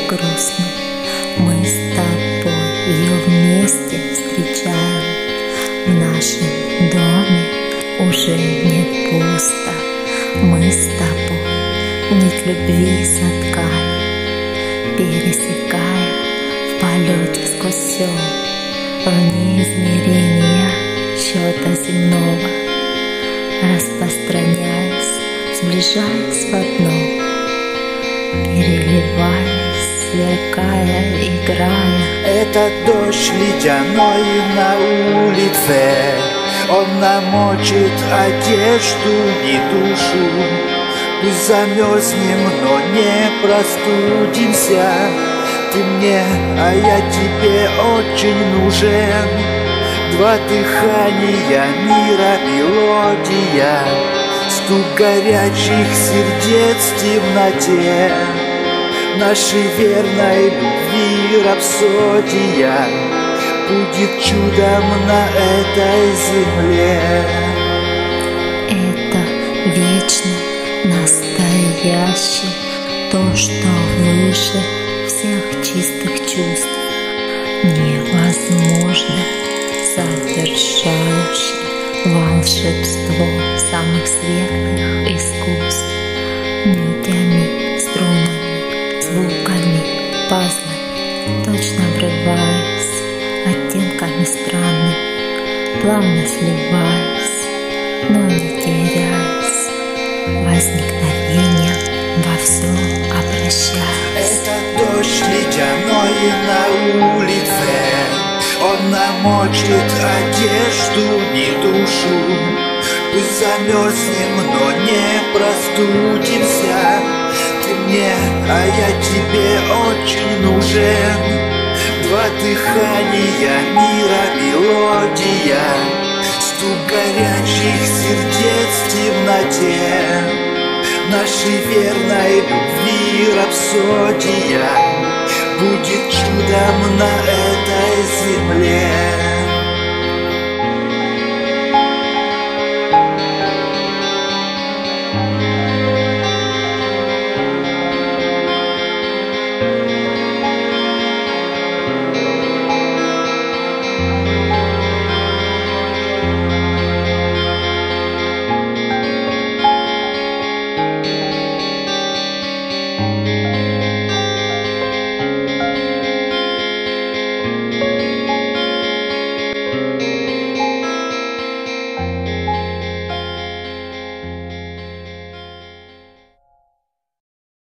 грустной. Мы с тобой ее вместе встречаем. В нашем доме уже не пусто. Мы с тобой нить любви соткали, пересекая в полете сквозь все, вне измерения счета земного, распространяясь, сближаясь в одно, переливаясь, сверкая, играя. Этот дождь ледяной на улице, он намочит одежду и душу. Пусть замерзнем, но не простудимся. Ты мне, а я тебе очень нужен. Два дыхания мира, мелодия, стук горячих сердец в темноте. Нашей верной любви рапсодия будет чудом на этой земле. Это вечный, настоящий, то, что выше всех чистых чувств, невозможно, совершающий волшебство самых светлых искусств, нитями, струнами, звуками, пазлами, точно обрываясь, оттенками странными, плавно сливаясь, но не теряясь, возникновением во все обращаясь. Этот дождь ледяной на улице, он намочит одежду и душу. Пусть замерзнем, но не простудимся. Ты мне, а я тебе очень нужен. Два дыхания мира, мелодия, стук горячих сердец в темноте. Нашей верной любви рапсодия будет чудом на этой земле.